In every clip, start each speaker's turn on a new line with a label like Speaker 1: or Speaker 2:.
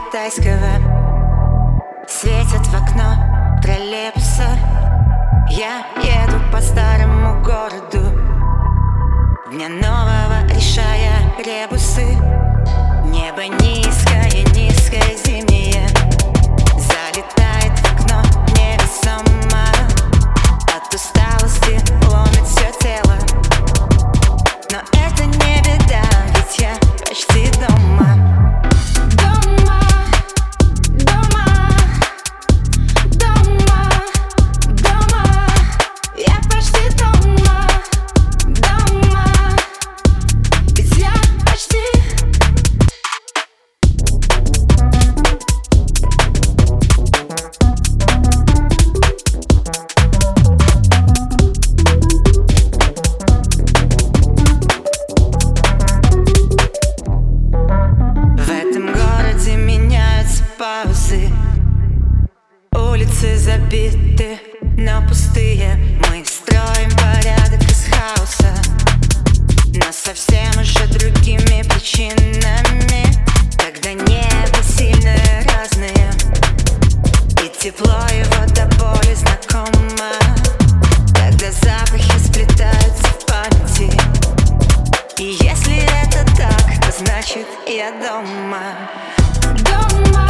Speaker 1: китайского светят в окно троллейбуса. Я еду по старому городу, дня нового решая ребусы. Небо низкое, низкое зимнее залетает в окно невесомо. От усталости ломит все тело, но это не беда, ведь я почти дома. Улицы забиты, но пустые. Мы строим порядок из хаоса, но совсем уже другими причинами. Когда небо сильно разные, и тепло его до боли знакомо. Когда запахи сплетаются в памяти, и если это так, то значит я дома. Дома.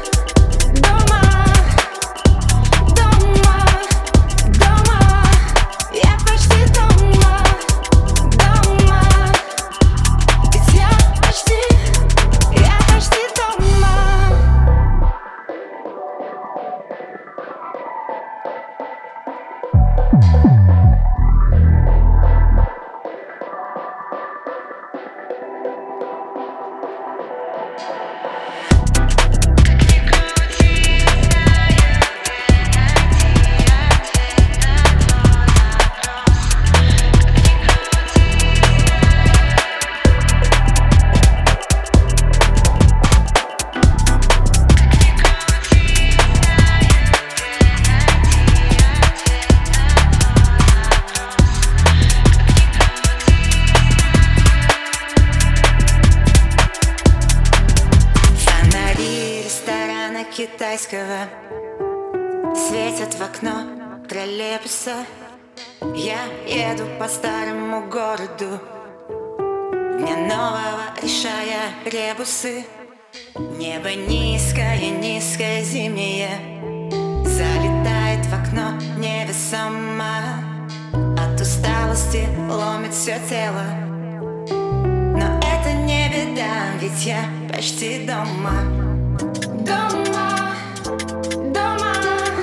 Speaker 1: Китайского светят в окно троллейбуса. Я еду по старому городу, дня нового решая ребусы. Небо низкое, низкое зимнее залетает в окно невесомо. От усталости ломит все тело, но это не беда, ведь я почти дома. Дома, дома,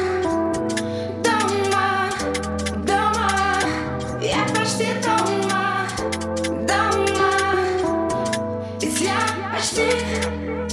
Speaker 1: дома, дома. Я почти дома, дома. Ведь я почти